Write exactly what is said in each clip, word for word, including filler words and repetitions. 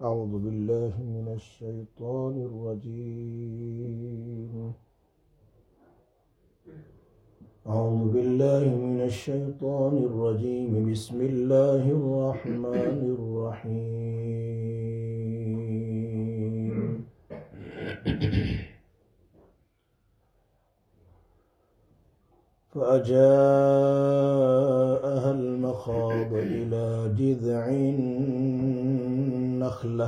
أعوذ بالله من الشيطان الرجيم أعوذ بالله من الشيطان الرجيم بسم الله الرحمن الرحيم فأجاءها المخاض إلى جذع النخلة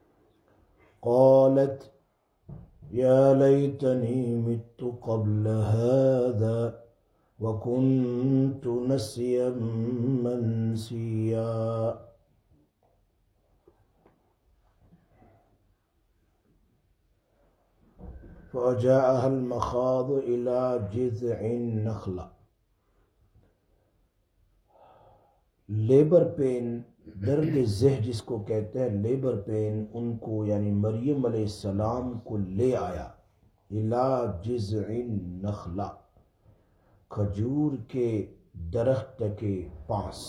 قالت يا ليتني مت قبل هذا وكنت نسيا منسيا فأجاءها المخاض إلى جذع النخلة. لیبر پین، درد ذہ جس کو کہتے ہیں لیبر پین، ان کو یعنی مریم علیہ السلام کو لے آیا الی جذع النخلہ، کھجور کے درخت کے پاس.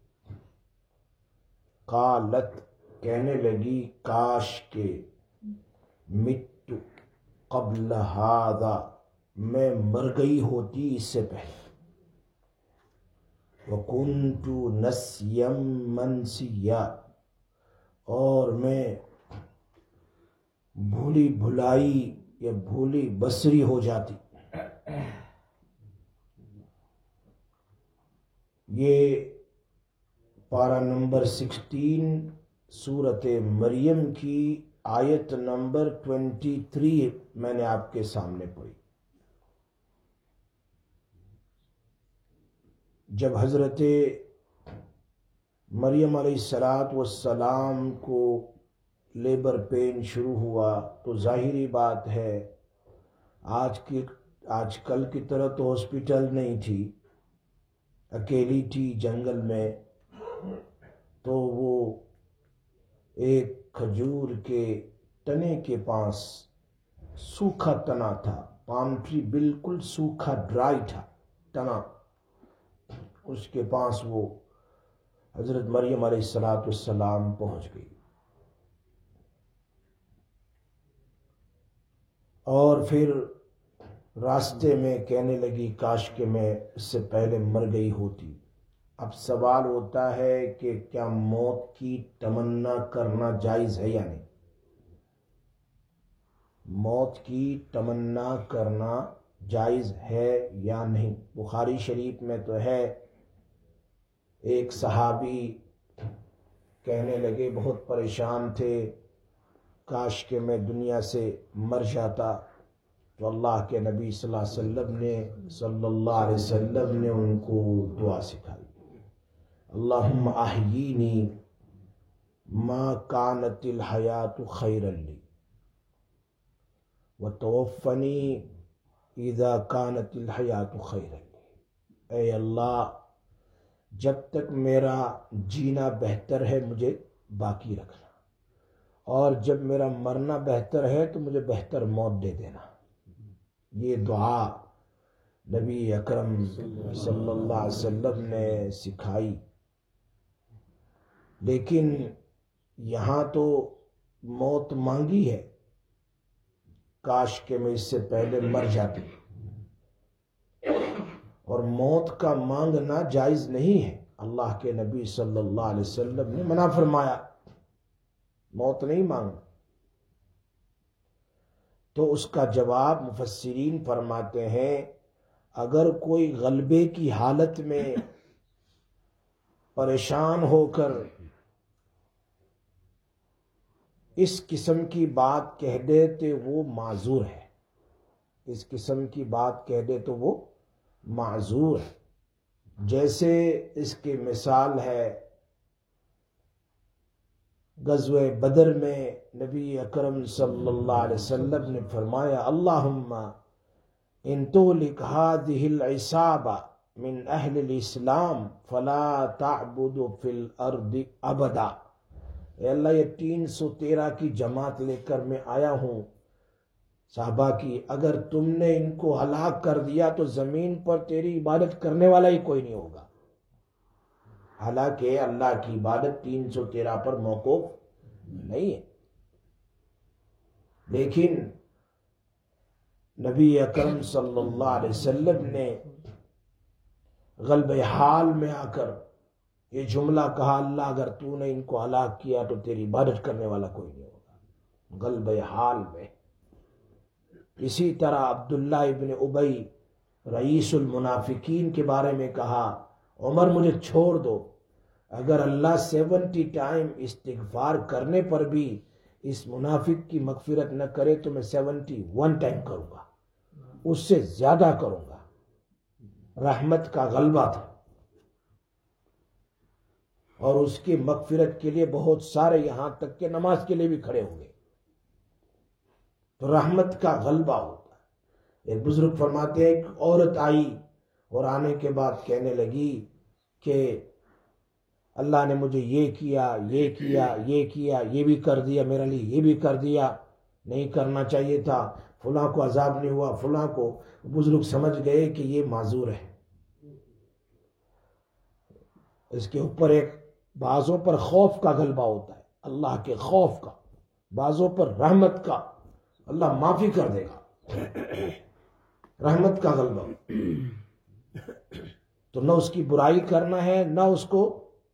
قالت، کہنے لگی کاش کے مت قبل ہذا، میں مر گئی ہوتی اس سے پہلے. وَكُنْتُ نَسْيًا مَنْسِيًّا، اور میں بھولی بھلائی یا بھولی بسری ہو جاتی. یہ پارہ نمبر سکسٹین سورت مریم کی آیت نمبر ٹوینٹی تھری میں نے آپ کے سامنے پڑھی. جب حضرت مریم علیہ الصلاۃ والسلام کو لیبر پین شروع ہوا تو ظاہری بات ہے آج کی آج کل کی طرح تو ہاسپٹل نہیں تھی، اکیلی تھی جنگل میں، تو وہ ایک کھجور کے تنے کے پاس، سوکھا تنا تھا، پام ٹری بالکل سوکھا ڈرائی تھا تنا، اس کے پاس وہ حضرت مریم علیہ الصلاۃ والسلام پہنچ گئی اور پھر راستے میں کہنے لگی کاش کہ میں اس سے پہلے مر گئی ہوتی. اب سوال ہوتا ہے کہ کیا موت کی تمنا کرنا جائز ہے یا نہیں؟ موت کی تمنا کرنا جائز ہے یا نہیں؟ بخاری شریف میں تو ہے، ایک صحابی کہنے لگے، بہت پریشان تھے، کاش کہ میں دنیا سے مر جاتا. تو اللہ کے نبی صلی اللہ علیہ وسلم نے صلی اللہ علیہ وسلم نے ان کو دعا سکھائی، اللہم احیینی ما کانت الحیات خیرا لی وتوفنی اذا کانت الحیات خیرا لی. اے اللہ، جب تک میرا جینا بہتر ہے مجھے باقی رکھنا، اور جب میرا مرنا بہتر ہے تو مجھے بہتر موت دے دینا. یہ دعا نبی اکرم صلی اللہ علیہ وسلم نے سکھائی. لیکن یہاں تو موت مانگی ہے، کاش کہ میں اس سے پہلے مر جاتی، اور موت کا مانگنا جائز نہیں ہے. اللہ کے نبی صلی اللہ علیہ وسلم نے منع فرمایا، موت نہیں مانگنا. تو اس کا جواب مفسرین فرماتے ہیں، اگر کوئی غلبے کی حالت میں پریشان ہو کر اس قسم کی بات کہہ دے تو وہ معذور ہے، اس قسم کی بات کہہ دے تو وہ معذور ہے. جیسے اس کی مثال ہے غزوہ بدر میں نبی اکرم صلی اللہ علیہ وسلم نے فرمایا، اللہم ان تہلک ہذہ العصابہ من اہل الاسلام فلا تعبد فی الارض ابدا. اے اللہ، یہ تین سو تیرہ کی جماعت لے کر میں آیا ہوں صحابہ کی، اگر تم نے ان کو ہلاک کر دیا تو زمین پر تیری عبادت کرنے والا ہی کوئی نہیں ہوگا. حالانکہ اللہ کی عبادت تین سو تیرہ پر موقوف نہیں ہے. لیکن نبی اکرم صلی اللہ علیہ وسلم نے غلبہ حال میں آ کر یہ جملہ کہا، اللہ اگر تو نے ان کو ہلاک کیا تو تیری عبادت کرنے والا کوئی نہیں ہوگا، غلبہ حال میں. اسی طرح عبداللہ ابن ابی رئیس المنافقین کے بارے میں کہا، عمر مجھے چھوڑ دو، اگر اللہ سیونٹی ٹائم استغفار کرنے پر بھی اس منافق کی مغفرت نہ کرے تو میں سیونٹی ون ٹائم کروں گا، اس سے زیادہ کروں گا. رحمت کا غلبہ تھا، اور اس کی مغفرت کے لیے بہت سارے یہاں تک کہ نماز کے لیے بھی کھڑے ہوں گے. تو رحمت کا غلبہ ہوتا ہے. ایک بزرگ فرماتے ہیں ایک عورت آئی اور آنے کے بعد کہنے لگی کہ اللہ نے مجھے یہ کیا یہ کیا یہ کیا یہ بھی کر دیا، میرے لیے یہ بھی کر دیا، نہیں کرنا چاہیے تھا، فلاں کو عذاب نہیں ہوا، فلاں کو. بزرگ سمجھ گئے کہ یہ معذور ہے. اس کے اوپر ایک بعضوں پر خوف کا غلبہ ہوتا ہے، اللہ کے خوف کا، بعضوں پر رحمت کا، اللہ معافی کر دے گا. رحمت کا غلبہ. تو نہ اس کی برائی کرنا ہے، نہ اس کو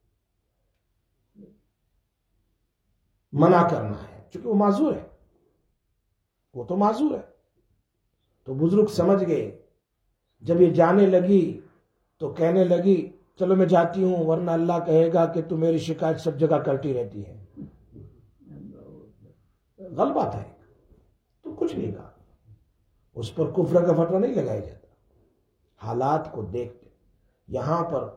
منع کرنا ہے، چونکہ وہ معذور ہے، وہ تو معذور ہے. تو بزرگ سمجھ گئے. جب یہ جانے لگی تو کہنے لگی چلو میں جاتی ہوں، ورنہ اللہ کہے گا کہ تم میری شکایت سب جگہ کرتی رہتی ہے. غلبہ تھا ایک، تو کچھ نہیں کہا. اس پر کفر کا فتویٰ نہیں لگایا جاتا. حالات کو دیکھتے. یہاں پر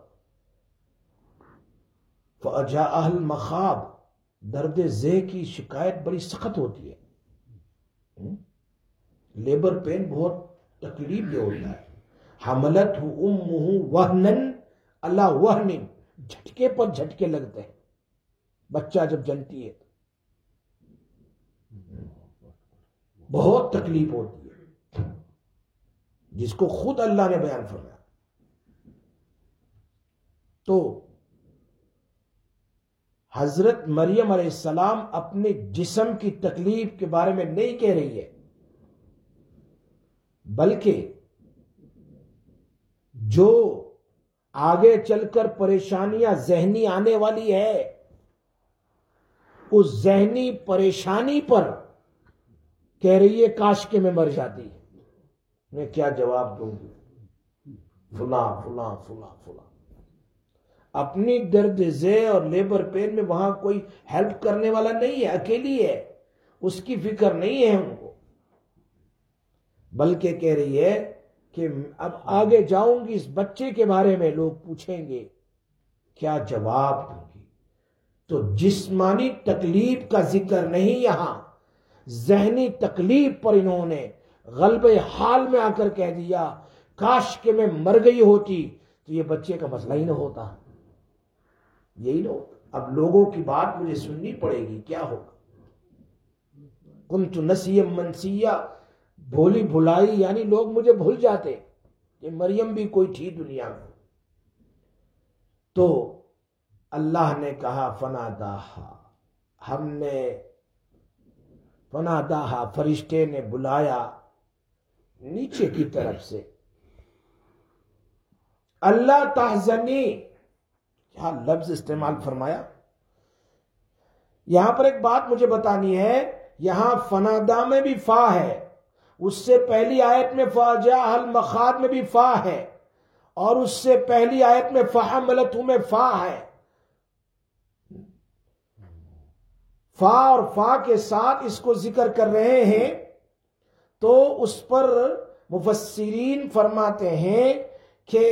فَأَجَاءَهَا الْمَخَاضُ، درد ذہ کی شکایت بڑی سخت ہوتی ہے. لیبر پین بہت تکلیف دہ ہوتا ہے. حملتہ امہ وہنن علی وہن، جھٹکے پر جھٹکے لگتے ہیں. بچہ جب جنتی ہے بہت تکلیف ہوتی ہے، جس کو خود اللہ نے بیان فرمایا. تو حضرت مریم علیہ السلام اپنے جسم کی تکلیف کے بارے میں نہیں کہہ رہی ہے، بلکہ جو آگے چل کر پریشانیاں ذہنی آنے والی ہے، اس ذہنی پریشانی پر کہہ رہی ہے کاش کہ میں مر جاتی، میں کیا جواب دوں گی، فلاں فلاں فلاں فلاں. اپنی درد ذہ اور لیبر پین میں وہاں کوئی ہیلپ کرنے والا نہیں ہے، اکیلی ہے، اس کی فکر نہیں ہے ان کو، بلکہ کہہ رہی ہے کہ اب آگے جاؤں گی، اس بچے کے بارے میں لوگ پوچھیں گے، کیا جواب دوں گی. تو جسمانی تکلیف کا ذکر نہیں، یہاں ذہنی تکلیف پر انہوں نے غلبہ حال میں آ کر کہہ دیا کاش کہ میں مر گئی ہوتی تو یہ بچے کا مسئلہ ہی نہ ہوتا. یہی لوگ اب لوگوں کی بات مجھے سننی پڑے گی، کیا ہوگا. کنت نسیا منسیا، بھولی بھلائی، یعنی لوگ مجھے بھول جاتے کہ مریم بھی کوئی تھی دنیا میں. تو اللہ نے کہا فناداہا، ہم نے فناداہا، فرشتے نے بلایا نیچے کی طرف سے، اللہ تحزنی، کیا لفظ استعمال فرمایا. یہاں پر ایک بات مجھے بتانی ہے، یہاں فنادا میں بھی فا ہے، اس سے پہلی آیت میں فاجاء المخاض میں بھی فا ہے، اور اس سے پہلی آیت میں فحملتہ میں فا ہے. فا اور فا کے ساتھ اس کو ذکر کر رہے ہیں. تو اس پر مفسرین فرماتے ہیں کہ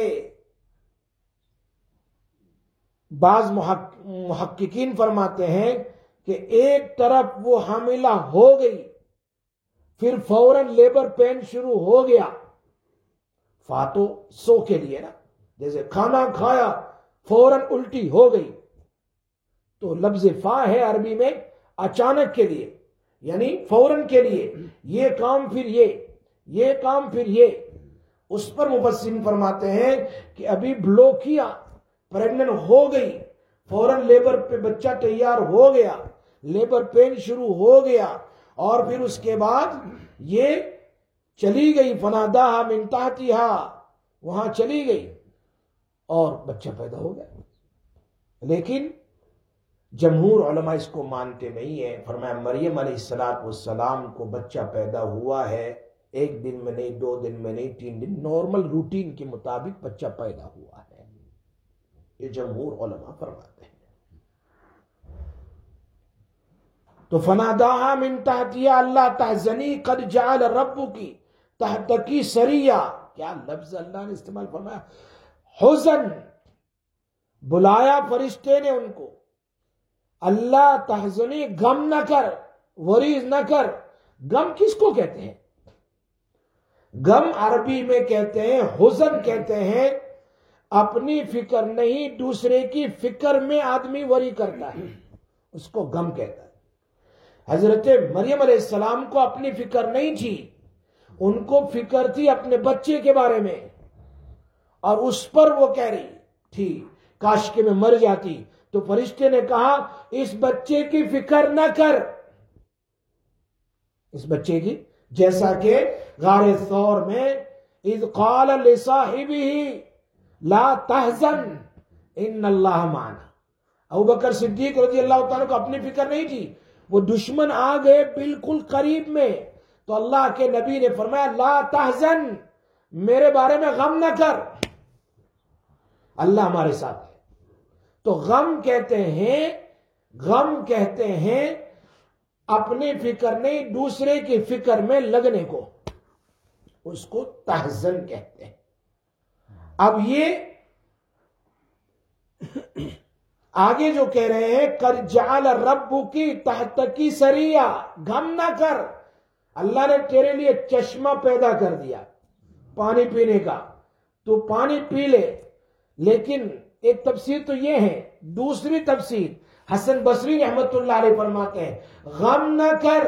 بعض محققین فرماتے ہیں کہ ایک طرف وہ حاملہ ہو گئی، پھر فوراً لیبر پین شروع ہو گیا. فاتو سو کے لیے نا، جیسے کھانا کھایا فوراً الٹی ہو گئی، تو لفظ فا ہے عربی میں اچانک کے لیے، یعنی فوراً کے لیے، یہ کام پھر یہ یہ کام پھر یہ. اس پر مفسرین فرماتے ہیں کہ ابھی بلو کیا، پریگننٹ ہو گئی، فوراً لیبر پہ بچہ تیار ہو گیا، لیبر پین شروع ہو گیا اور پھر اس کے بعد یہ چلی گئی فناداہا من تحتہا، وہاں چلی گئی اور بچہ پیدا ہو گیا. لیکن جمہور علماء اس کو مانتے نہیں ہیں. فرمایا مریم علیہ السلام کو بچہ پیدا ہوا ہے، ایک دن میں نہیں، دو دن میں نہیں، تین دن، نارمل روٹین کے مطابق بچہ پیدا ہوا ہے. یہ جمہور علماء فرماتے ہیں. تو فناداہا من تحتہا اللہ تحزنی قد جعل ربکی تحتکی سریہ. کیا لفظ اللہ نے استعمال فرمایا، حزن. بلایا فرشتے نے ان کو، اللہ تحزنی، غم نہ کر، وریز نہ کر. غم کس کو کہتے ہیں؟ غم عربی میں کہتے ہیں، حزن کہتے ہیں اپنی فکر نہیں دوسرے کی فکر میں آدمی وری کرتا ہے، اس کو غم کہتا ہے. حضرت مریم علیہ السلام کو اپنی فکر نہیں تھی، ان کو فکر تھی اپنے بچے کے بارے میں، اور اس پر وہ کہہ رہی تھی کاش کہ میں مر جاتی. تو فرشتے نے کہا اس بچے کی فکر نہ کر، اس بچے کی، جیسا کہ غار ثور میں اذ قال لصاحبہ لا تحزن ان اللہ معنا. ابوبکر صدیق رضی اللہ تعالیٰ کو اپنی فکر نہیں تھی، وہ دشمن آ گئے بالکل قریب میں، تو اللہ کے نبی نے فرمایا لا تحزن، میرے بارے میں غم نہ کر، اللہ ہمارے ساتھ ہے. تو غم کہتے ہیں، غم کہتے ہیں اپنی فکر نہیں دوسرے کی فکر میں لگنے کو، اس کو تحزن کہتے ہیں. اب یہ آگے جو کہہ رہے ہیں قد جعل ربکی تحتکی سریہ، غم نہ کر، اللہ نے تیرے لیے چشمہ پیدا کر دیا پانی پینے کا، تو پانی پی لے. لیکن ایک تفسیر تو یہ ہے، دوسری تفسیر حسن بصری رحمت اللہ علیہ فرماتے ہیں غم نہ کر،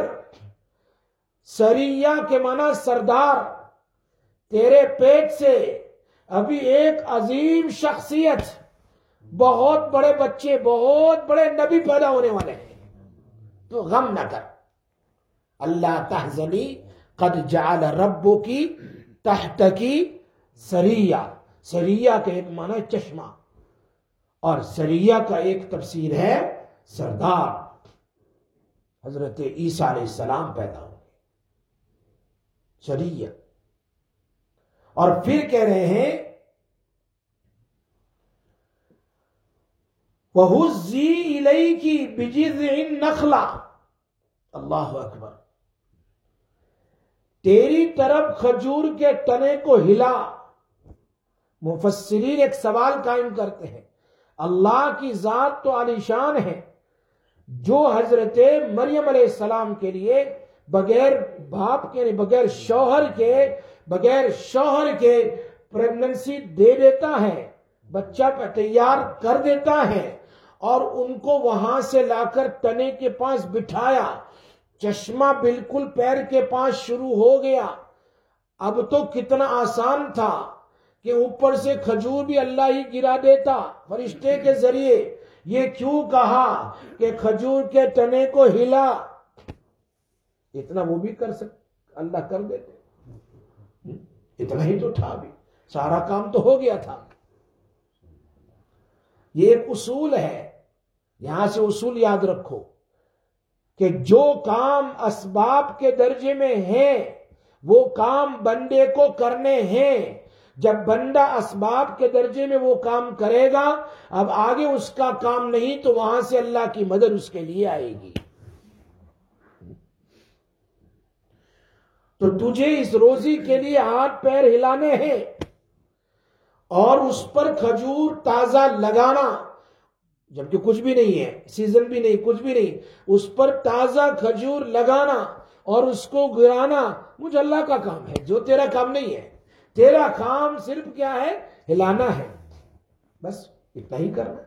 سریہ کے معنی سردار، تیرے پیٹ سے ابھی ایک عظیم شخصیت، بہت بڑے بچے، بہت بڑے نبی پیدا ہونے والے ہیں، تو غم نہ کر. اللہ تحزنی قد جعل ربکی تحتکی سریہ. سریہ کا ایک معنی ہے چشمہ، اور سریہ کا ایک تفسیر ہے سردار. حضرت عیسیٰ علیہ السلام پیدا ہوئے سریہ. اور پھر کہہ رہے ہیں وَهُزِّي إِلَيْكِ بِجِذْعِ النَّخْلَةِ. اللہ اکبر. تیری طرف کھجور کے تنے کو ہلا. مفسرین ایک سوال قائم کرتے ہیں، اللہ کی ذات تو عالیشان ہے، جو حضرت مریم علیہ السلام کے لیے بغیر باپ کے، بغیر شوہر کے بغیر شوہر کے پریگننسی دے دیتا ہے، بچہ تیار کر دیتا ہے، اور ان کو وہاں سے لا کر تنے کے پاس بٹھایا، چشمہ بالکل پیر کے پاس شروع ہو گیا. اب تو کتنا آسان تھا کہ اوپر سے کھجور بھی اللہ ہی گرا دیتا فرشتے کے ذریعے. یہ کیوں کہا کہ کھجور کے تنے کو ہلا؟ اتنا وہ بھی کر سکتے، اللہ کر دیتے، اتنا ہی تو تھا، بھی سارا کام تو ہو گیا تھا. یہ ایک اصول ہے، یہاں سے اصول یاد رکھو کہ جو کام اسباب کے درجے میں ہیں وہ کام بندے کو کرنے ہیں. جب بندہ اسباب کے درجے میں وہ کام کرے گا، اب آگے اس کا کام نہیں، تو وہاں سے اللہ کی مدد اس کے لیے آئے گی. تو تجھے اس روزی کے لیے ہاتھ پیر ہلانے ہیں اور اس پر کھجور تازہ لگانا، جبکہ کچھ بھی نہیں ہے، سیزن بھی نہیں، کچھ بھی نہیں، اس پر تازہ کھجور لگانا اور اس کو گرانا مجھے اللہ کا کام ہے، جو تیرا کام نہیں ہے. تیرا کام صرف کیا ہے؟ ہلانا ہے، بس اتنا ہی کرنا.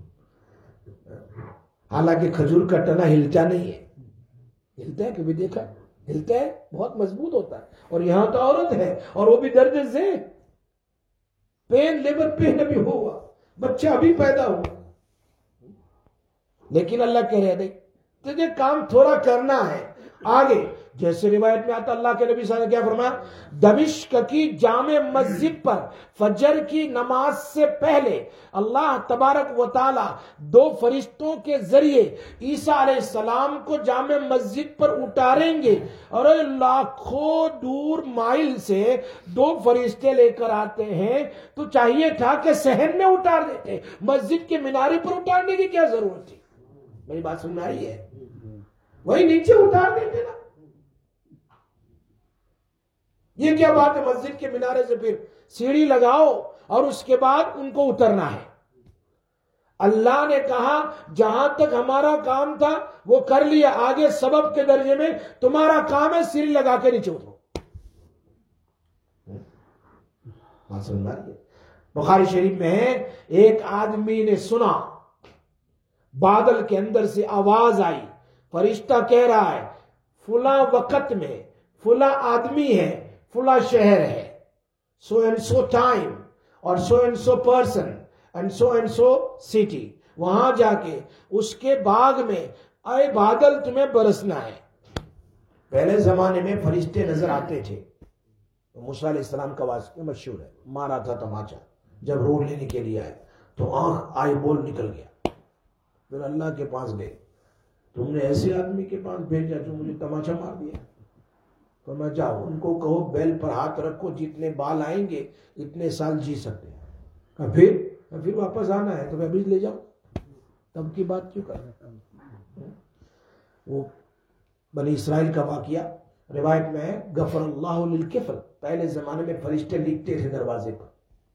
حالانکہ کھجور کا تنا ہلتا نہیں ہے. ہلتا ہے کبھی دیکھا؟ ہلتا ہے، بہت مضبوط ہوتا ہے. اور یہاں تو عورت ہے اور وہ بھی درد سے پین، لیبر پین ابھی ہوا، بچہ ابھی پیدا ہوا، لیکن اللہ کہہ رہے نہیں تجھے کام تھوڑا کرنا ہے. آگے جیسے روایت میں آتا اللہ کے نبی صلی اللہ علیہ وسلم نے کیا فرمایا, دمشق کی جامع مسجد پر فجر کی نماز سے پہلے اللہ تبارک و تعالی دو فرشتوں کے ذریعے عیسیٰ علیہ السلام کو جامع مسجد پر اتاریں گے, اور لاکھوں دور مائل سے دو فرشتے لے کر آتے ہیں, تو چاہیے تھا کہ صحن میں اتار دیتے, مسجد کے مینارے پر اتارنے کی کیا ضرورت تھی؟ میری بات سننا رہی ہے؟ وہی نیچے اتار دیتے نا. یہ کیا بات ہے مسجد کے مینارے سے پھر سیڑھی لگاؤ اور اس کے بعد ان کو اترنا ہے؟ اللہ نے کہا جہاں تک ہمارا کام تھا وہ کر لیا, آگے سبب کے درجے میں تمہارا کام ہے سیڑھی لگا کے نیچے اترو. بخاری شریف میں ہے ایک آدمی نے سنا بادل کے اندر سے آواز آئی, فرشتہ کہہ رہا ہے فلاں وقت میں فلاں آدمی ہے, فلاں شہر ہے, سو اینڈ سو ٹائم اور so and so person and so and so city, وہاں جا کے اس کے باغ میں اے بادل تمہیں برسنا ہے. پہلے زمانے میں فرشتے نظر آتے تھے. موسیٰ علیہ السلام کا واقعہ مشہور ہے, مارا تھا تماچا جب روڈ لینے کے لیے آئے تو آنکھ آئی بول نکل گیا. پھر اللہ کے پاس گئے, تم نے ایسے آدمی کے پاس بھیجا جو مجھے تماچا مار دیا. تو میں جاؤ ان کو کہو بیل پر ہاتھ رکھو, جتنے بال آئیں گے اتنے سال جی سکتے ہیں, پھر پھر واپس آنا ہے تو میں بھی لے جاؤں. تب کی بات کیوں کر رہا ہوں؟ وہ بنی اسرائیل کا واقعہ روایت میں ہے, غفر اللہ للکفل, پہلے زمانے میں فرشتے لکھتے تھے دروازے پر.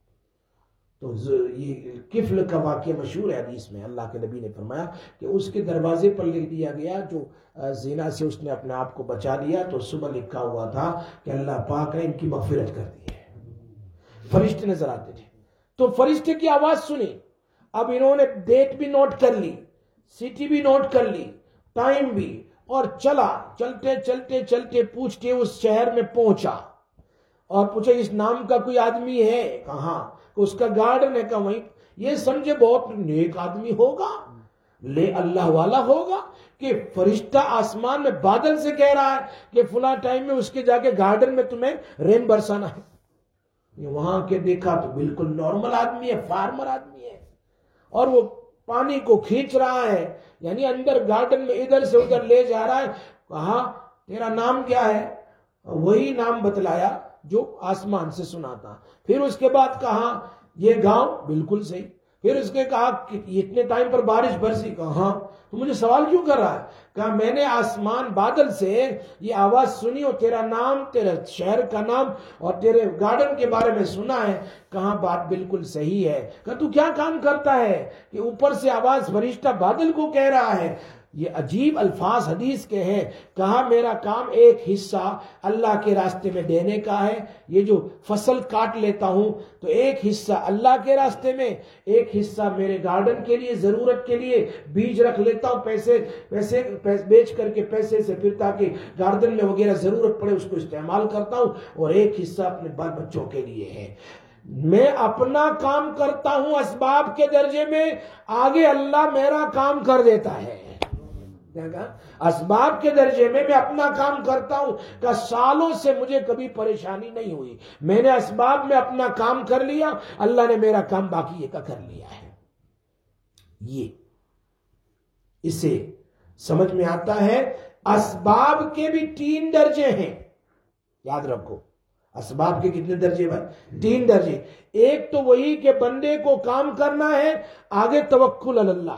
تو یہ کفل کا واقعہ مشہور ہے حدیث میں, اللہ کے نبی نے فرمایا کہ اس کے دروازے پر لکھ دیا گیا جو زنا سے اس نے اپنے آپ کو بچا لیا, تو صبح لکھا ہوا تھا کہ اللہ پاک نے ان کی مغفرت کر دی ہے. فرشتے نظر آتے تھے, تو فرشتے کی آواز سنی. اب انہوں نے ڈیٹ بھی نوٹ کر لی, سٹی بھی نوٹ کر لی, ٹائم بھی, اور چلا چلتے چلتے چلتے پوچھتے اس شہر میں پہنچا اور پوچھا اس نام کا کوئی آدمی ہے؟ کہاں؟ اس کا گارڈن ہے. کہا وہیں. یہ سمجھے بہت نیک آدمی ہوگا, لے اللہ والا ہوگا کہ فرشتہ آسمان میں بادل سے کہہ رہا ہے کہ فلاں ٹائم میں اس کے جا کے گارڈن میں تمہیں رین برسانا ہے. وہاں کے دیکھا تو بالکل نارمل آدمی ہے, فارمر آدمی ہے, اور وہ پانی کو کھینچ رہا ہے, یعنی اندر گارڈن میں ادھر سے ادھر لے جا رہا ہے. کہا تیرا نام کیا ہے؟ وہی نام بتلایا جو آسمان سے سنا تھا. پھر اس کے بعد کہا یہ گاؤں, بالکل صحیح. پھر اس نے کہا کہ اتنے ٹائم پر بارش برسی. کہا ہاں. تو مجھے سوال کیوں کر رہا ہے؟ کہا میں نے آسمان بادل سے یہ آواز سنی اور تیرا نام, تیرا شہر کا نام اور تیرے گارڈن کے بارے میں سنا ہے. کہاں بات بالکل صحیح ہے. کہا تو کیا کام کرتا ہے کہ اوپر سے آواز فرشتہ بادل کو کہہ رہا ہے؟ یہ عجیب الفاظ حدیث کے ہیں. کہا میرا کام ایک حصہ اللہ کے راستے میں دینے کا ہے. یہ جو فصل کاٹ لیتا ہوں تو ایک حصہ اللہ کے راستے میں, ایک حصہ میرے گارڈن کے لیے, ضرورت کے لیے بیج رکھ لیتا ہوں, پیسے پیسے بیچ کر کے پیسے سے, پھر تاکہ گارڈن میں وغیرہ ضرورت پڑے اس کو استعمال کرتا ہوں, اور ایک حصہ اپنے بال بچوں کے لیے ہے. میں اپنا کام کرتا ہوں اسباب کے درجے میں, آگے اللہ میرا کام کر دیتا ہے. اسباب کے درجے میں میں اپنا کام کرتا ہوں کہ سالوں سے مجھے کبھی پریشانی نہیں ہوئی. میں نے اسباب میں اپنا کام کر لیا, اللہ نے میرا کام باقی یہ کا کر لیا ہے. یہ اسے سمجھ میں آتا ہے. اسباب کے بھی تین درجے ہیں, یاد رکھو. اسباب کے کتنے درجے بھائی؟ تین درجے. ایک تو وہی کہ بندے کو کام کرنا ہے, آگے توکل علی اللہ.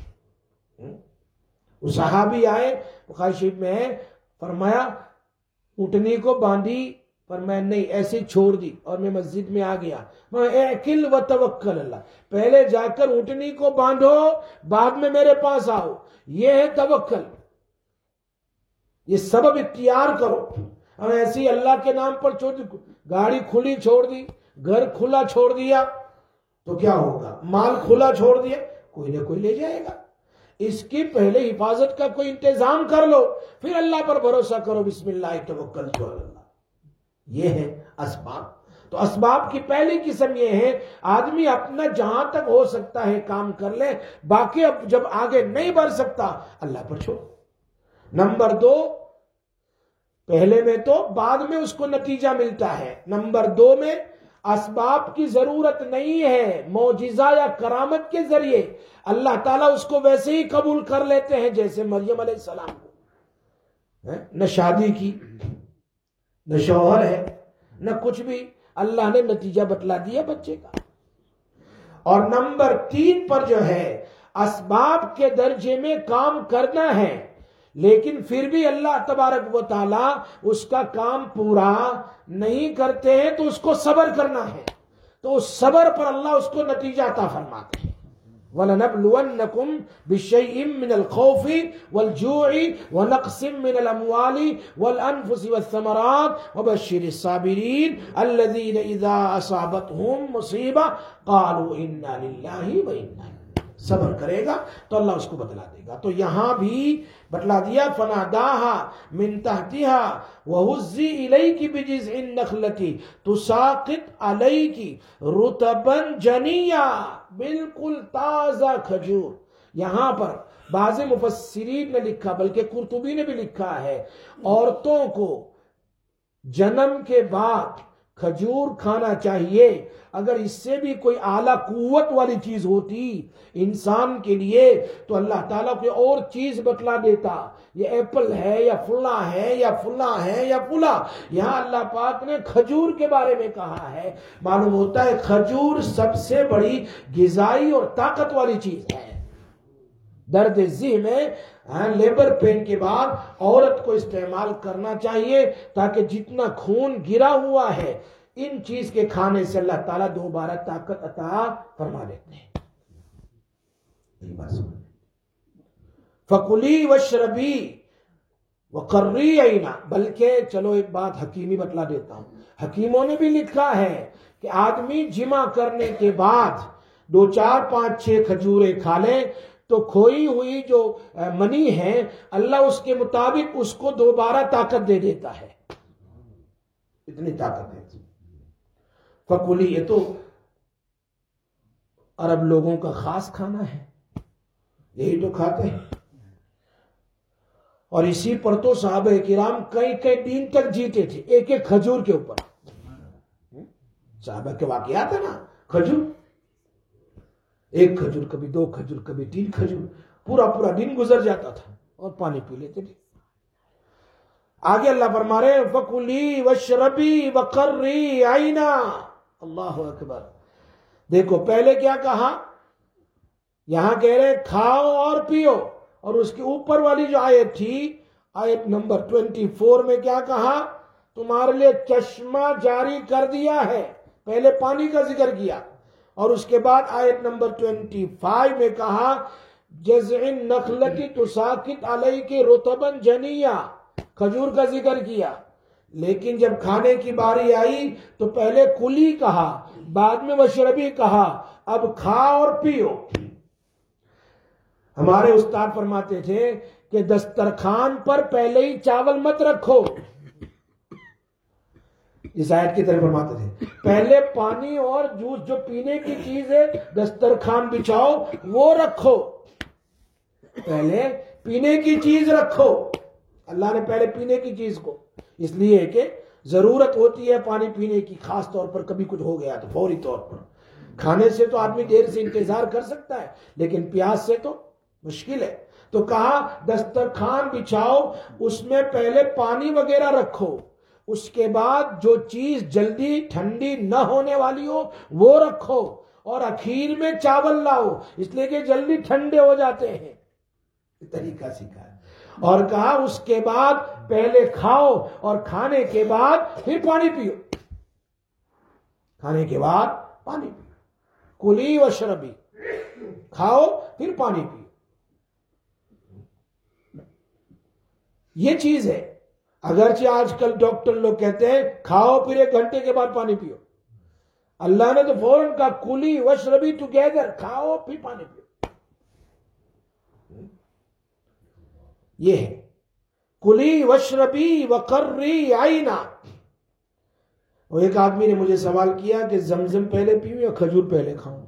وہ صحابی آئے, بخاری شریف میں ہے, فرمایا اونٹنی کو باندھی, پر میں نہیں ایسے چھوڑ دی اور میں مسجد میں آ گیا. اعقل و توکل اللہ, پہلے جا کر اونٹنی کو باندھو, بعد میں میرے پاس آؤ. یہ ہے توکل, یہ سبب اختیار کرو. ہم ایسی ہی اللہ کے نام پر چھوڑ دی, گاڑی کھلی چھوڑ دی, گھر کھلا چھوڑ دیا تو کیا ہوگا؟ مال کھلا چھوڑ دیا, کوئی نہ کوئی لے جائے گا. اس کی پہلے حفاظت کا کوئی انتظام کر لو, پھر اللہ پر بھروسہ کرو. بسم اللہ توکلت علی اللہ. یہ ہے اسباب. تو اسباب کی پہلی قسم یہ ہے آدمی اپنا جہاں تک ہو سکتا ہے کام کر لے, باقی اب جب آگے نہیں بڑھ سکتا اللہ پر چھوڑ. نمبر دو، پہلے میں تو بعد میں اس کو نتیجہ ملتا ہے، نمبر دو میں اسباب کی ضرورت نہیں ہے، معجزہ یا کرامت کے ذریعے اللہ تعالیٰ اس کو ویسے ہی قبول کر لیتے ہیں جیسے مریم علیہ السلام کو، نہ شادی کی، نہ شوہر ہے، نہ کچھ بھی، اللہ نے نتیجہ بتلا دیا بچے کا۔ اور نمبر تین پر جو ہے اسباب کے درجے میں کام کرنا ہے، لیکن پھر بھی اللہ تبارک و تعالی اس کا کام پورا نہیں کرتے ہیں تو اس کو صبر کرنا ہے، تو اس صبر پر اللہ اس کو نتیجہ عطا فرماتے ہیں۔ وَلَنَبْلُوَنَّكُمْ بِشَيْءٍ مِّنَ الْخَوْفِ وَالْجُوعِ وَنَقْصٍ مِّنَ الْأَمْوَالِ وَالْأَنفُسِ وَالثَّمَرَاتِ وَبَشِّرِ الصَّابِرِينَ الَّذِينَ إِذَا أَصَابَتْهُمْ مُصِيبَةٌ قَالُوا إِنَّا لِلَّهِ وَإِنَّا صبر کرے گا تو اللہ اس کو بتلا دے گا۔ تو یہاں بھی بتلا دیا فَنَادَاهَا مِن تَحْتِهَا وَهُزِّي إِلَيْكِ بِجِذْعِ النَّخْلَةِ تُسَاقِطْ عَلَيْكِ رُطَبًا جَنِيًّا، بالکل تازہ کھجور۔ یہاں پر بعض مفسرین نے لکھا، بلکہ قرطبی نے بھی لکھا ہے، عورتوں کو جنم کے بعد کھجور کھانا چاہیے۔ اگر اس سے بھی کوئی اعلیٰ قوت والی چیز ہوتی انسان کے لیے تو اللہ تعالیٰ کوئی اور چیز بتلا دیتا، یہ ایپل ہے یا فلاں ہے یا فلاں ہے یا فلاں، یہاں اللہ پاک نے کھجور کے بارے میں کہا ہے۔ معلوم ہوتا ہے کھجور سب سے بڑی غذائی اور طاقت والی چیز ہے۔ درد ذہن میں لیبر پین کے بعد عورت کو استعمال کرنا چاہیے تاکہ جتنا خون گرا ہوا ہے ان چیز کے کھانے سے اللہ تعالیٰ دوبارہ طاقت عطا فرما دیتے ہیں۔ فَكُلِي وَاشْرَبِي وَقَرِّي عَيْنًا، بلکہ چلو ایک بات حکیمی بتلا دیتا ہوں، حکیموں نے بھی لکھا ہے کہ آدمی جمع کرنے کے بعد دو چار پانچ چھ کھجوریں کھا لیں تو کھوئی ہوئی جو منی ہے اللہ اس کے مطابق اس کو دوبارہ طاقت دے دیتا ہے، اتنی طاقت دیتی۔ فکلی، یہ تو عرب لوگوں کا خاص کھانا ہے، یہی تو کھاتے ہیں، اور اسی پر تو صحابہ کرام کئی کئی دن تک جیتے تھے ایک ایک کھجور کے اوپر۔ صحابہ کے واقعات ہے نا، کھجور ایک کھجور، کبھی دو کھجور، کبھی تین کھجور، پورا پورا دن گزر جاتا تھا اور پانی پی لیتے تھے۔ آگے اللہ فرما رہے ہیں فَكُلِي وَاشْرَبِي وَقَرِّي عَيْنًا، اللہ اکبر۔ دیکھو پہلے کیا کہا، یہاں کہہ رہے کھاؤ اور پیو، اور اس کے اوپر والی جو آیت تھی آیت نمبر چوبیس میں کیا کہا، تمہارے لیے چشمہ جاری کر دیا ہے، پہلے پانی کا ذکر کیا، اور اس کے بعد آیت نمبر پچیس میں کہا جذع النخلۃ تساقط علیک رطبا جنیا، کھجور کا ذکر کیا، لیکن جب کھانے کی باری آئی تو پہلے کلی کہا، بعد میں وشربی کہا، اب کھا اور پیو۔ ہمارے استاد فرماتے تھے کہ دسترخوان پر پہلے ہی چاول مت رکھو، اس آیت کی طرف فرماتے تھے پہلے پانی اور جوس جو پینے کی چیز ہے دسترخوان بچھاؤ وہ رکھو، پہلے پینے کی چیز رکھو۔ اللہ نے پہلے پینے کی چیز کو، اس لیے کہ ضرورت ہوتی ہے پانی پینے کی، خاص طور پر کبھی کچھ ہو گیا تو فوری طور پر۔ کھانے سے تو آدمی دیر سے انتظار کر سکتا ہے لیکن پیاس سے تو مشکل ہے، تو کہا دسترخوان بچھاؤ، اس میں پہلے پانی وغیرہ رکھو، اس کے بعد جو چیز جلدی ٹھنڈی نہ ہونے والی ہو وہ رکھو، اور اخیر میں چاول لاؤ اس لیے کہ جلدی ٹھنڈے ہو جاتے ہیں، طریقہ سکھا ہے۔ اور کہا اس کے بعد پہلے کھاؤ اور کھانے کے بعد پھر پانی پیو، کھانے کے بعد پانی پیو، کلی وشربی، کھاؤ پھر پانی پیو، یہ چیز ہے۔ اگرچہ آج کل ڈاکٹر لوگ کہتے ہیں کھاؤ پھر ایک گھنٹے کے بعد پانی پیو، اللہ نے تو فوراً کہا کلی وشربی ٹوگیدر، کھاؤ پھر پانی پیو، یہ ہے کلی وشربی وقرری عینا۔ اور ایک آدمی نے مجھے سوال کیا کہ زمزم پہلے پیوں یا کھجور پہلے کھاؤں؟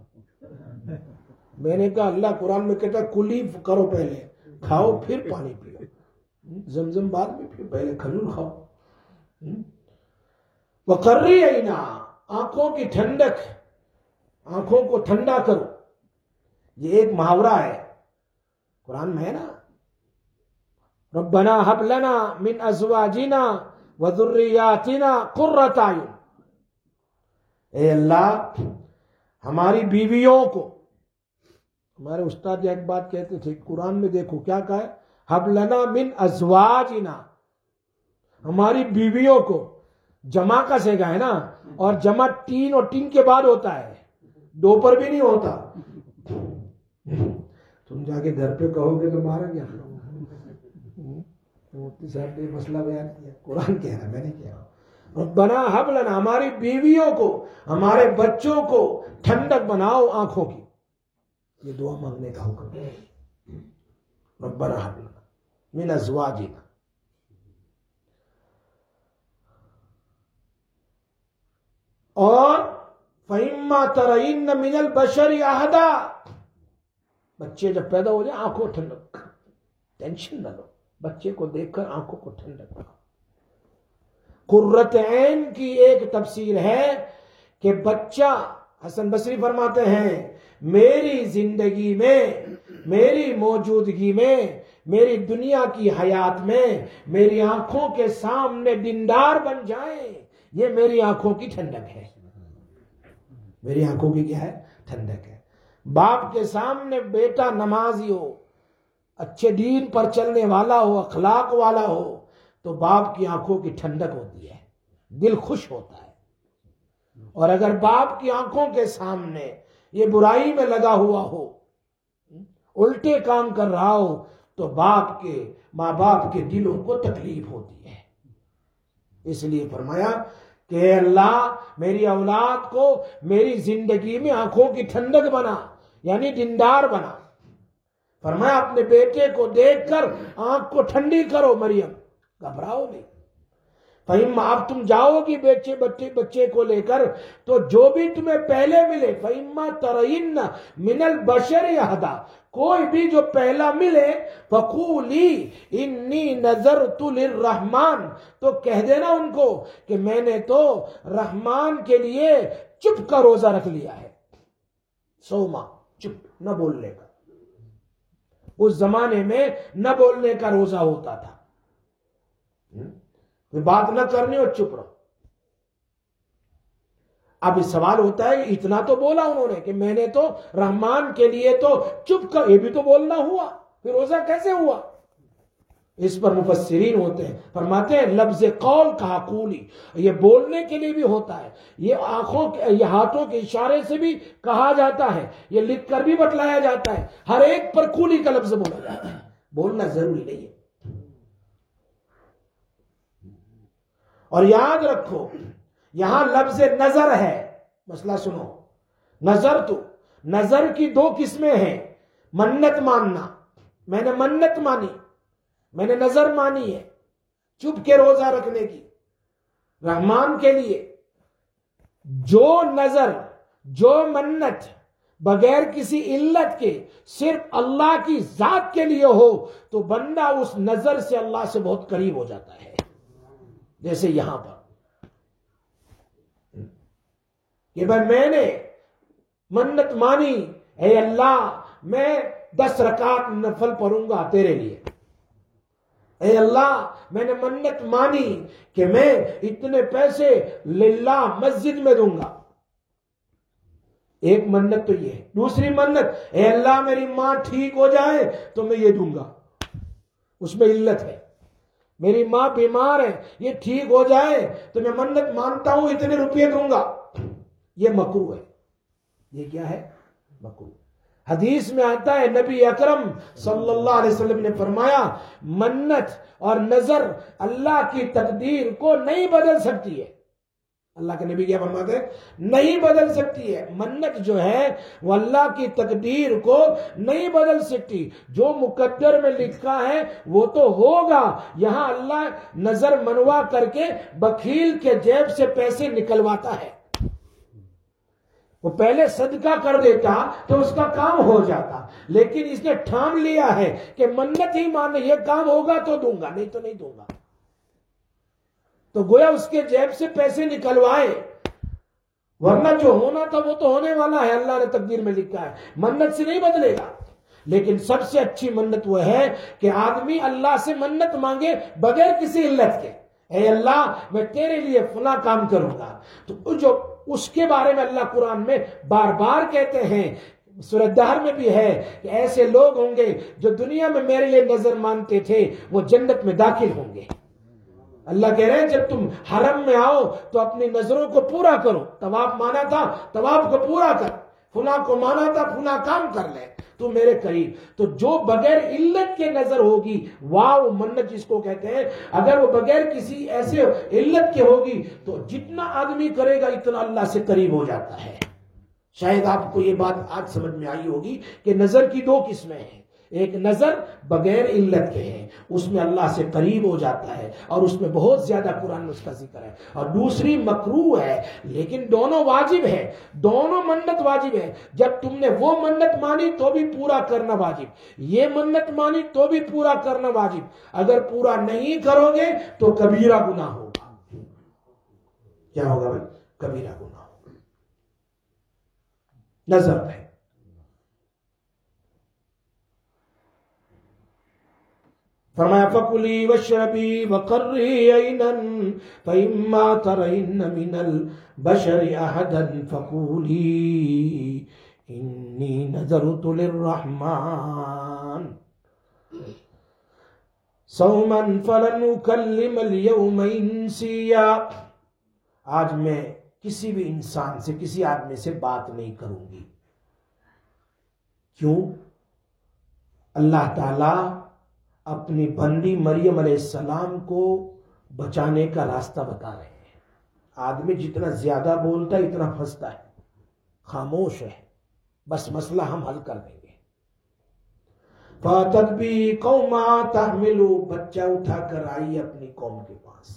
میں نے کہا اللہ قرآن میں کہتا کلی کرو پہلے، کھاؤ پھر پانی پیو۔ زمزم بعد میں پھر پہلے کھجور کھاؤ. وقرری عینا، آنکھوں کی ٹھنڈک، آنکھوں کو ٹھنڈا کرو. یہ ایک محاورہ ہے قرآن میں ہے نا، ربنا ہب لنا من ازواجنا وذریاتنا قرۃ اعین. اے اللہ ہماری بیویوں کو، ہمارے استاد ایک بات کہتے تھے قرآن میں، دیکھو کیا کہا ہے، ہب لنا من ازواجنا، ہماری بیویوں کو. جمع کا سیگا ہے نا، اور جمع تین اور تین کے بعد ہوتا ہے، دو پر بھی نہیں ہوتا. تم جا کے گھر پہ کہو گے تو مارا کیا. مفتی صاحب نے مسئلہ بیان کیا، قرآن کہہ رہا ہے، میں نے کہا ربنا ہب لنا، ہماری بیویوں کو، ہمارے بچوں کو ٹھنڈک بناؤ آنکھوں کی. یہ دعا مانگنے کا حکم ہے. ربنا ہب لنا من ازواجنا. اور فَإِمَّا تَرَيِنَّ مِنَ الْبَشَرِ أَحَدًا، بچے جب پیدا ہو جائیں آنکھوں ٹھنڈک، ٹینشن نہ لو، بچے کو دیکھ کر آنکھوں کو ٹھنڈک کرو. قرۃ عین کی ایک تفسیر ہے کہ بچہ، حسن بصری فرماتے ہیں میری زندگی میں، میری موجودگی میں، میری دنیا کی حیات میں میری آنکھوں کے سامنے دیندار بن جائیں، یہ میری آنکھوں کی ٹھنڈک ہے. میری آنکھوں کی کیا ہے؟ ٹھنڈک ہے. باپ کے سامنے بیٹا نمازی ہو، اچھے دین پر چلنے والا ہو، اخلاق والا ہو، تو باپ کی آنکھوں کی ٹھنڈک ہوتی ہے، دل خوش ہوتا ہے. اور اگر باپ کی آنکھوں کے سامنے یہ برائی میں لگا ہوا ہو، الٹے کام کر رہا ہو، تو باپ کے، ماں باپ کے دلوں کو تکلیف ہوتی ہے. اس لیے فرمایا کہ اے اللہ میری اولاد کو میری زندگی میں آنکھوں کی ٹھنڈک بنا، یعنی دیندار بنا. فرمایا اپنے بیٹے کو دیکھ کر آنکھ کو ٹھنڈی کرو مریم، گھبراؤ نہیں. فہم، اب تم جاؤ گی بیٹے بچے بچے کو لے کر، تو جو بھی تمہیں پہلے ملے، فَإِمَّا تَرَيِنَّ مِنَ الْبَشَرِ أَحَدًا، کوئی بھی جو پہلا ملے، فَقُولِي إِنِّي نَذَرْتُ لِلرَّحْمَنِ، تو کہہ دینا ان کو کہ میں نے تو رحمان کے لیے چپ کا روزہ رکھ لیا ہے. سوما، چپ، نہ بولنے کا. اس زمانے میں نہ بولنے کا روزہ ہوتا تھا، بات نہ کرنی اور چپ رہو. اب سوال ہوتا ہے اتنا تو بولا انہوں نے کہ میں نے تو رحمان کے لیے تو چپ کر، یہ بھی تو بولنا ہوا، پھر روزہ کیسے ہوا؟ اس پر مفسرین ہوتے ہیں، فرماتے ہیں لفظ قول کہا قولی، یہ بولنے کے لیے بھی ہوتا ہے، یہ آنکھوں کے، یہ ہاتھوں کے اشارے سے بھی کہا جاتا ہے، یہ لکھ کر بھی بتلایا جاتا ہے. ہر ایک پر قولی کا لفظ بولا جاتا ہے، بولنا ضروری نہیں ہے. اور یاد رکھو یہاں لفظ نظر ہے، مسئلہ سنو. نظر تو، نظر کی دو قسمیں ہیں. منت ماننا، میں نے منت مانی، میں نے نظر مانی ہے چپ کے روزہ رکھنے کی رحمان کے لیے. جو نظر، جو منت بغیر کسی علت کے صرف اللہ کی ذات کے لیے ہو، تو بندہ اس نظر سے اللہ سے بہت قریب ہو جاتا ہے. جیسے یہاں پر کہ بھائی میں نے منت مانی، اے اللہ میں دس رکعت نفل پڑھوں گا تیرے لیے. اے اللہ میں نے منت مانی کہ میں اتنے پیسے للہ مسجد میں دوں گا. ایک منت تو یہ ہے. دوسری منت، اے اللہ میری ماں ٹھیک ہو جائے تو میں یہ دوں گا، اس میں علت ہے. میری ماں بیمار ہے، یہ ٹھیک ہو جائے تو میں منت مانتا ہوں اتنے روپے دوں گا. یہ مکروہ ہے. یہ کیا ہے؟ مکروہ. حدیث میں آتا ہے نبی اکرم صلی اللہ علیہ وسلم نے فرمایا منت اور نظر اللہ کی تقدیر کو نہیں بدل سکتی ہے. اللہ کے نبی کیا فرماتے ہیں؟ نہیں بدل سکتی ہے. منت جو ہے وہ اللہ کی تقدیر کو نہیں بدل سکتی. جو مقدر میں لکھا ہے وہ تو ہوگا. یہاں اللہ نظر منوا کر کے بخیل کے جیب سے پیسے نکلواتا ہے. وہ پہلے صدقہ کر دیتا تو اس کا کام ہو جاتا، لیکن اس نے ٹھان لیا ہے کہ منت ہی مان، یہ کام ہوگا تو دوں گا، نہیں تو نہیں دوں گا، تو گویا اس کے جیب سے پیسے نکلوائے، ورنہ جو ہونا تھا وہ تو ہونے والا ہے، اللہ نے تقدیر میں لکھا ہے، منت سے نہیں بدلے گا۔ لیکن سب سے اچھی منت وہ ہے کہ آدمی اللہ سے منت مانگے بغیر کسی علت کے، اے اللہ میں تیرے لیے فلاں کام کروں گا، تو جو اس کے بارے میں اللہ قرآن میں بار بار کہتے ہیں، سورۃ دہر میں بھی ہے کہ ایسے لوگ ہوں گے جو دنیا میں میرے لیے نظر مانتے تھے وہ جنت میں داخل ہوں گے۔ اللہ کہہ رہے ہیں جب تم حرم میں آؤ تو اپنی نظروں کو پورا کرو، طواف مانا تھا طواف کو پورا کر، فلاں کو مانا تھا فلاں کام کر لے تو میرے قریب۔ تو جو بغیر علت کے نظر ہوگی، واو منت جس کو کہتے ہیں، اگر وہ بغیر کسی ایسے علت کے ہوگی تو جتنا آدمی کرے گا اتنا اللہ سے قریب ہو جاتا ہے۔ شاید آپ کو یہ بات آج سمجھ میں آئی ہوگی کہ نظر کی دو قسمیں ہیں، ایک نظر بغیر علت کے ہے، اس میں اللہ سے قریب ہو جاتا ہے اور اس میں بہت زیادہ قرآن میں اس کا ذکر ہے، اور دوسری مکروہ ہے، لیکن دونوں واجب ہے، دونوں منت واجب ہے۔ جب تم نے وہ منت مانی تو بھی پورا کرنا واجب، یہ منت مانی تو بھی پورا کرنا واجب، اگر پورا نہیں کرو گے تو کبیرہ گناہ ہوگا۔ کیا ہوگا بھائی؟ کبیرہ گناہ ہوگا۔ نظر ہے۔ فرمایا فَكُلِي وَاشْرَبِي وَقَرِّي عَيْنًا فَإِمَّا تَرَيِنَّ مِنَ الْبَشَرِ أَحَدًا فَقُولِي إِنِّي نَذَرْتُ لِلرَّحْمَنِ صَوْمًا فَلَنْ أُكَلِّمَ الْيَوْمَ إِنسِيًّا، آج میں کسی بھی انسان سے، کسی آدمی سے بات نہیں کروں گی۔ کیوں؟ اللہ تعالی اپنی بندی مریم علیہ السلام کو بچانے کا راستہ بتا رہے ہیں۔ آدمی جتنا زیادہ بولتا ہے اتنا پھنستا ہے، خاموش ہے، بس مسئلہ ہم حل کر دیں گے۔ فَأَتَتْ بِهِ قَوْمَهَا تَحْمِلُهُ، بچہ اٹھا کر آئی اپنی قوم کے پاس۔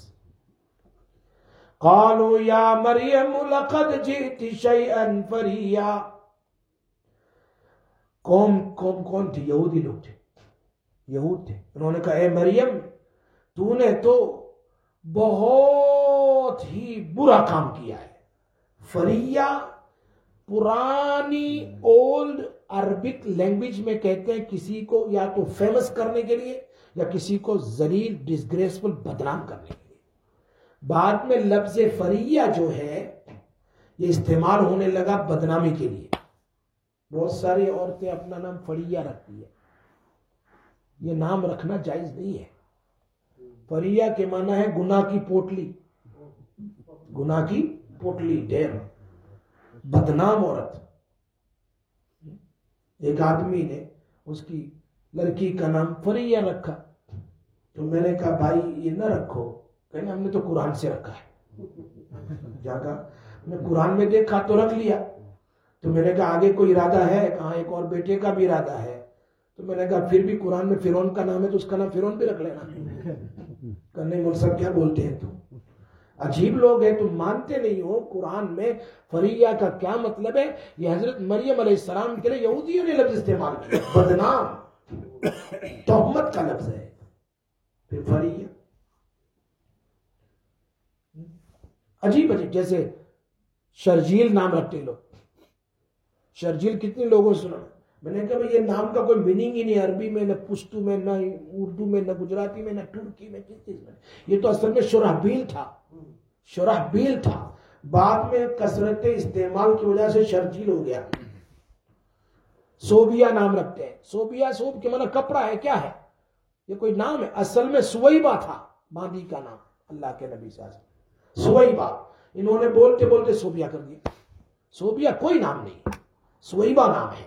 قَالُوا يَا مَرْيَمُ لَقَدْ جِئْتِ شَيْئًا فَرِيًّا، قوم قوم کون تھی؟ یہودی لوگ تھے، یہود تھے۔ انہوں نے کہا اے مریم تو نے تو بہت ہی برا کام کیا ہے۔ فریہ پرانی اولڈ عربک لینگویج میں کہتے ہیں کسی کو یا تو فیمس کرنے کے لیے یا کسی کو ذلیل ڈسگریسفل بدنام کرنے کے لیے۔ بعد میں لفظ فریہ جو ہے یہ استعمال ہونے لگا بدنامی کے لیے۔ بہت ساری عورتیں اپنا نام فریہ رکھتی ہے، یہ نام رکھنا جائز نہیں ہے۔ فریہ کے معنی ہے گناہ کی پوٹلی، گناہ کی پوٹلی، ڈھیر، بدنام عورت۔ ایک آدمی نے اس کی لڑکی کا نام فریہ رکھا تو میں نے کہا بھائی یہ نہ رکھو، کہنے ہم نے تو قرآن سے رکھا ہے۔ جا کر میں قرآن میں دیکھا تو رکھ لیا، تو میں نے کہا آگے کوئی ارادہ ہے؟ کہاں ایک اور بیٹے کا بھی ارادہ ہے۔ تو میں نے کہا پھر بھی قرآن میں فرعون کا نام ہے تو اس کا نام فرعون بھی رکھ لینا۔ کرنے مول صاحب کیا بولتے ہیں؟ تم عجیب لوگ ہیں، تم مانتے نہیں ہو قرآن میں فریہ کا کیا مطلب ہے۔ یہ حضرت مریم علیہ السلام کے لیے یہودیوں نے لفظ استعمال کیا، بدنام، تہمت کا لفظ ہے۔ پھر فریہ عجیب عجیب، جیسے شرجیل نام رکھتے لوگ۔ شرجیل کتنے لوگوں سنا؟ میں نے کہا یہ نام کا کوئی میننگ ہی نہیں، عربی میں نہ پشتو میں نہ اردو میں نہ گجراتی میں نہ ترکی میں، کس چیز میں؟ یہ تو اصل میں شرحبیل تھا، شرحبیل تھا، بعد میں کثرت استعمال کی وجہ سے شرجیل ہو گیا۔ صوبیہ نام رکھتے ہیں، صوبیہ صوب کے معنی کپڑا ہے، کیا ہے؟ یہ کوئی نام ہے؟ اصل میں سویبہ تھا باندی کا نام، اللہ کے نبی صلی اللہ علیہ وسلم سویبہ، انہوں نے بولتے بولتے صوبیہ کر دیا۔ صوبیہ کوئی نام نہیں، سویبہ نام ہے۔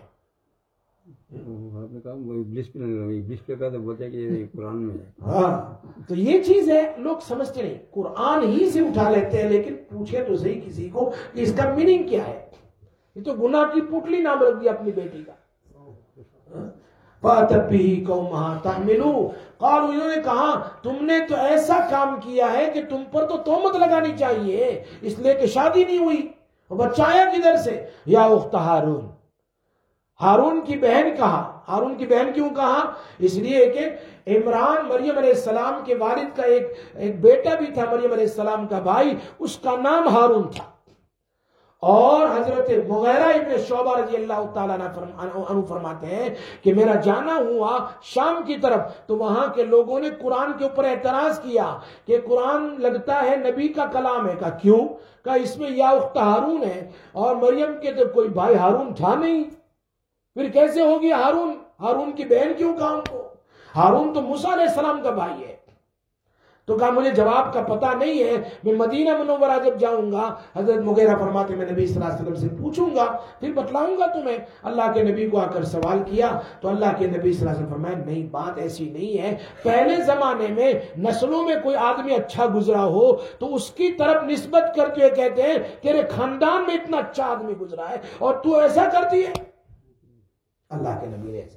ہاں تو یہ چیز ہے، لوگ سمجھتے نہیں، قرآن ہی سے اٹھا لیتے ہیں، لیکن پوچھے تو صحیح کسی کو کہ اس کا میننگ کیا ہے۔ یہ تو گناہ کی پوٹلی نام رکھ دیا اپنی بیٹی کا۔ فَأَتَتْ بِهِ قَوْمَهَا تَحْمِلُهُ، قالوا، انہوں نے کہا تم نے تو ایسا کام کیا ہے کہ تم پر تو تہمت لگانی چاہیے، اس لیے کہ شادی نہیں ہوئی، بچایا کدھر سے؟ یا اخت ہارون، ہارون کی بہن کہا۔ ہارون کی بہن کیوں کہا؟ اس لیے کہ عمران مریم علیہ السلام کے والد کا ایک ایک بیٹا بھی تھا، مریم علیہ السلام کا بھائی، اس کا نام ہارون تھا۔ اور حضرت مغیرہ ابن شعبہ رضی اللہ تعالیٰ عنہ فرماتے ہیں کہ میرا جانا ہوا شام کی طرف، تو وہاں کے لوگوں نے قرآن کے اوپر اعتراض کیا کہ قرآن لگتا ہے نبی کا کلام ہے۔ کہا کیوں؟ کہا اس میں یا اخت ہارون ہے، اور مریم کے تو کوئی بھائی ہارون تھا نہیں، پھر کیسے ہوگی ہارون؟ ہارون کی بہن کیوں کہا ان کو؟ ہارون تو موسیٰ علیہ السلام کا بھائی ہے۔ تو کہا مجھے جواب کا پتہ نہیں ہے، میں مدینہ منورہ جب جاؤں گا، حضرت مغیرہ فرماتے میں نبی صلی اللہ علیہ وسلم سے پوچھوں گا، پھر بتلاؤں گا تمہیں۔ اللہ کے نبی کو آ کر سوال کیا تو اللہ کے نبی صلی اللہ علیہ وسلم فرمایا نہیں، بات ایسی نہیں ہے۔ پہلے زمانے میں نسلوں میں کوئی آدمی اچھا گزرا ہو تو اس کی طرف نسبت کرتے ہوئے کہتے ہیں تیرے خاندان میں اتنا اچھا آدمی گزرا ہے اور تو ایسا کرتی ہے۔ اللہ کے نبی نے ایسا کہا۔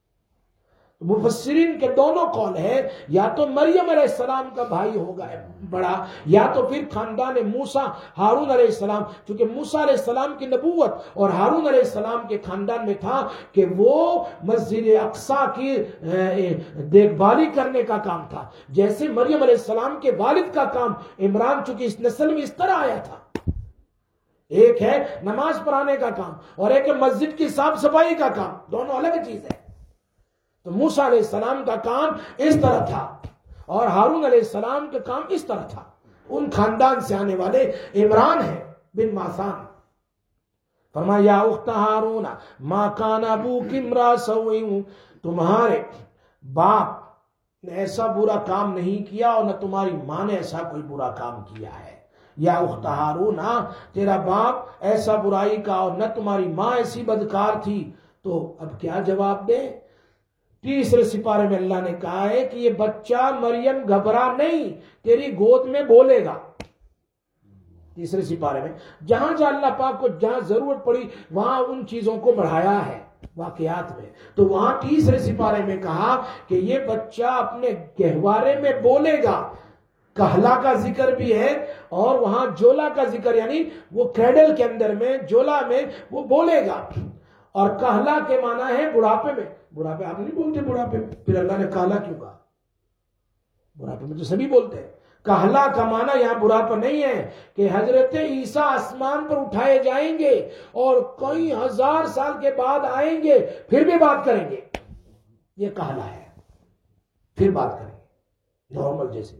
مفسرین کے دونوں قول ہے، یا تو مریم علیہ السلام کا بھائی ہوگا بڑا، یا تو پھر خاندان موسیٰ ہارون علیہ السلام، چونکہ موسیٰ علیہ السلام کی نبوت اور ہارون علیہ السلام کے خاندان میں تھا کہ وہ مسجد اقصیٰ کی دیکھ بھالی کرنے کا کام تھا، جیسے مریم علیہ السلام کے والد کا کام عمران چونکہ اس نسل میں اس طرح آیا تھا۔ ایک ہے نماز پڑھانے کا کام اور ایک ہے مسجد کی صاف صفائی کا کام، دونوں الگ چیز ہے۔ تو موسیٰ علیہ السلام کا کام اس طرح تھا اور ہارون علیہ السلام کا کام اس طرح تھا۔ ان خاندان سے آنے والے عمران ہے بن ماسان۔ فرمایا یا اخت ہارون ما کان ابوک امرا سوء، تمہارے باپ نے ایسا برا کام نہیں کیا اور نہ تمہاری ماں نے ایسا کوئی برا کام کیا ہے۔ یا اخت ہارون، تیرا باپ ایسا برائی کا اور نہ تمہاری ماں ایسی بدکار تھی۔ تو اب کیا جواب دے؟ تیسرے سپارے میں اللہ نے کہا ہے کہ یہ بچہ مریم گھبرا نہیں، تیری گود میں بولے گا۔ تیسرے سپارے میں جہاں جہاں اللہ پاک کو جہاں ضرورت پڑی وہاں ان چیزوں کو بڑھایا ہے واقعات میں، تو وہاں تیسرے سپارے میں کہا کہ یہ بچہ اپنے گہوارے میں بولے گا۔ کہلا کا ذکر بھی ہے اور وہاں جولا کا ذکر، یعنی وہ کریڈل کے اندر میں جولا میں وہ بولے گا۔ اور کہلا کے معنی ہے بڑھاپے میں۔ بڑھاپے آپ نہیں بولتے بڑھاپے میں، پھر اللہ نے کہلا کیوں کہا؟ بڑھاپے میں تو سبھی بولتے ہیں۔ کہلا کا معنی یہاں بڑھاپا نہیں ہے کہ حضرت عیسیٰ آسمان پر اٹھائے جائیں گے اور کئی ہزار سال کے بعد آئیں گے پھر بھی بات کریں گے، یہ کہلا ہے، پھر بات کریں گے نارمل جیسے۔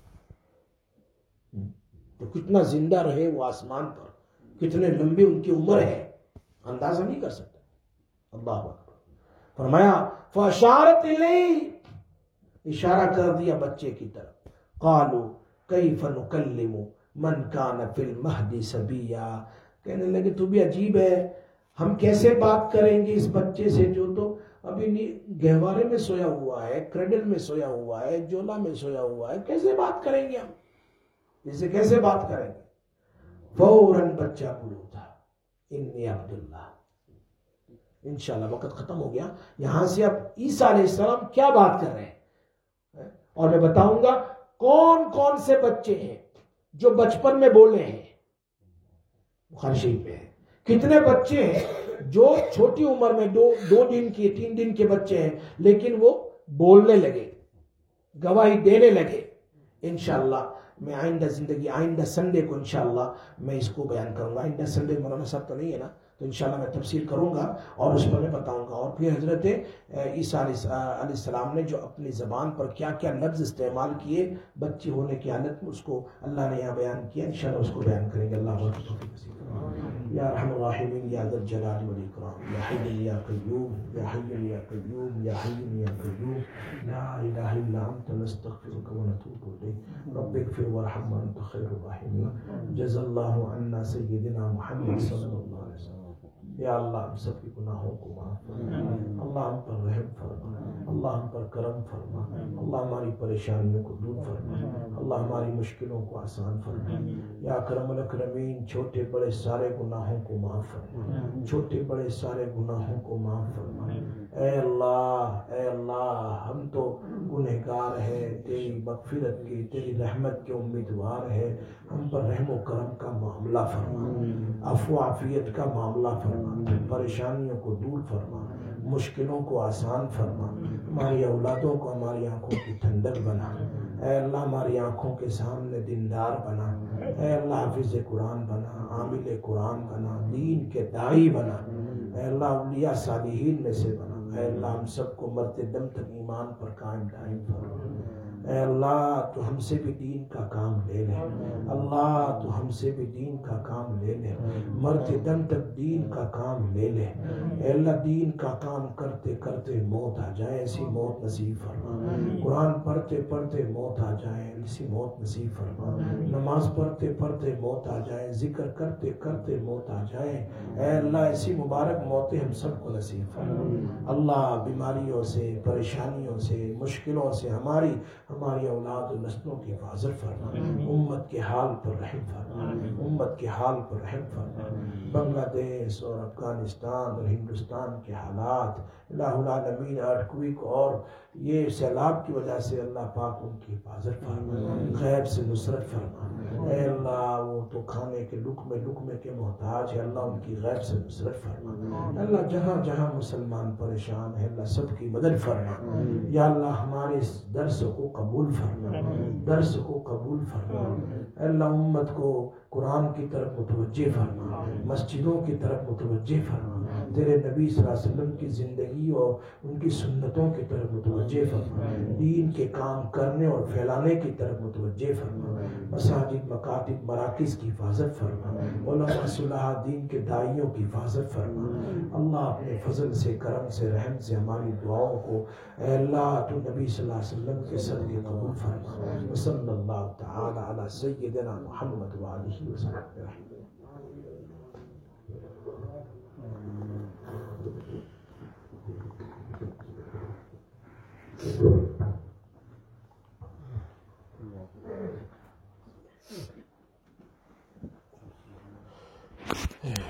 تو کتنا زندہ رہے وہ آسمان پر، کتنے لمبی ان کی عمر ہے، اندازہ نہیں کر سکتا۔ اللہ اکبر۔ فرمایا فاشارت الیہ، اشارہ کر دیا بچے کی طرف۔ قالوا کیف نکلم من کان فی المہد صبیا، کہنے لگے تو بھی عجیب ہے، ہم کیسے بات کریں گے اس بچے سے جو تو ابھی گہوارے میں سویا ہوا ہے، کریڈل میں سویا ہوا ہے، جولا میں سویا ہوا ہے، کیسے بات کریں گے ہم اسے؟ کیسے بات کریں گے؟ فوراً بچہ بولو تھا انی عبداللہ۔ انشاءاللہ وقت ختم ہو گیا، یہاں سے اب عیسیٰ علیہ السلام کیا بات کر رہے ہیں اور میں بتاؤں گا کون کون سے بچے ہیں جو بچپن میں بولے ہیں۔ بخاری شریف میں ہے کتنے بچے ہیں جو چھوٹی عمر میں دو دو دن کے تین دن کے بچے ہیں لیکن وہ بولنے لگے، گواہی دینے لگے۔ انشاءاللہ میں آئندہ زندگی آئندہ سنڈے کو انشاءاللہ میں اس کو بیان کروں گا۔ آئندہ سنڈے مولانا صاحب تو نہیں ہے نا، تو انشاءاللہ میں تفسیر کروں گا اور اس پر میں بتاؤں گا۔ اور پھر حضرت عیسیٰ علیہ السلام نے جو اپنی زبان پر کیا کیا لفظ استعمال کیے بچے ہونے کی حالت میں، اس کو اللہ نے یہاں بیان کیا، انشاءاللہ اس کو بیان کریں گے۔ اللہ یا ارحم الراحمین یا ذا الجلال والاکرام، یا حی یا قیوم، یا حی یا قیوم، یا حی یا قیوم، لا الہ الا انت نستغفرک ونتوب الیک، رب اغفر وارحم وانت خیر الراحمین۔ جزا اللہ عنا سیدنا محمد صلی اللہ علیہ وسلم۔ یا اللہ ہم سب کے گناہوں کو معاف فرما، اللہ ہم پر رحم فرما، اللہ ہم پر کرم فرما، اللہ ہماری پریشانیوں کو دور فرما، اللہ ہماری مشکلوں کو آسان فرما۔ یا اکرم الاکرمین چھوٹے بڑے سارے گناہوں کو معاف فرما، چھوٹے بڑے سارے گناہوں کو معاف فرما۔ اے اللہ اے اللہ ہم تو گنہگار ہیں، تیری مغفرت کی تیری رحمت کے امیدوار ہیں، ہم پر رحم و کرم کا معاملہ فرما، عفو عافیت کا معاملہ فرما، پریشانیوں کو دور فرما، مشکلوں کو آسان فرما، ہماری اولادوں کو ہماری آنکھوں کی ٹھنڈک بنا، اے اللہ ہماری آنکھوں کے سامنے دیندار بنا، اے اللہ حافظ قرآن بنا، عامل قرآن بنا، دین کے داعی بنا، اے اللہ اولیاء صالحین میں سے بنا، اے اللہ ہم سب کو مرتے دم تک ایمان پر قائم دائم فرما۔ اے اللہ تو ہم سے بھی دین کا کام لے لے، اللہ تو ہم سے بھی دین کا کام لے لے، مرتے دم تک دین کا کام لے لے، اے اللہ دین کا کام کرتے کرتے موت آ جائے ایسی موت نصیب فرما، قرآن پڑھتے پڑھتے موت آ جائے ایسی موت نصیب فرما، نماز پڑھتے پڑھتے موت آ جائے، ذکر کرتے کرتے موت آ جائے، اے اللہ ایسی مبارک موتیں ہم سب کو نصیب فرما۔ اللہ بیماریوں سے پریشانیوں سے مشکلوں سے ہماری ہماری اولاد و نسلوں کی حفاظت فرما، امت کے حال پر رحم فرما، امت کے حال پر رحم فرما۔ بنگلہ دیش اور افغانستان اور ہندوستان کے حالات الہ العالمین ارتھکویک اور یہ سیلاب کی وجہ سے اللہ پاک ان کی حفاظت فرما، غیب سے نصرت فرما، اے اللہ وہ تو کھانے کے لقمے لقمے کے محتاج ہے، اللہ ان کی غیب سے نصرت فرما، اللہ جہاں جہاں مسلمان پریشان ہے اللہ سب کی مدد فرما، یا اللہ ہمارے اس درس کو قبول فرما، درس کو قبول فرما، اے اللہ امت کو قرآن کی طرف متوجہ فرما، مسجدوں کی طرف متوجہ فرما، تیرے نبی صلی اللہ علیہ وسلم کی زندگی اور ان کی سنتوں کی طرف متوجہ فرما، دین کے کام کرنے اور پھیلانے کی طرف متوجہ فرما، مساجد مکاتب مراکز کی حفاظت فرما، علماء صلحاء دین کے داعیوں کی حفاظت فرما، اللہ اپنے فضل سے کرم سے رحم سے ہماری دعاؤں کو اے اللہ تو نبی صلی اللہ علیہ وسلم کے صدقے قبول فرما، صلی اللہ تعالی علی سیدنا محمد وآلہ وسلم۔ Yeah.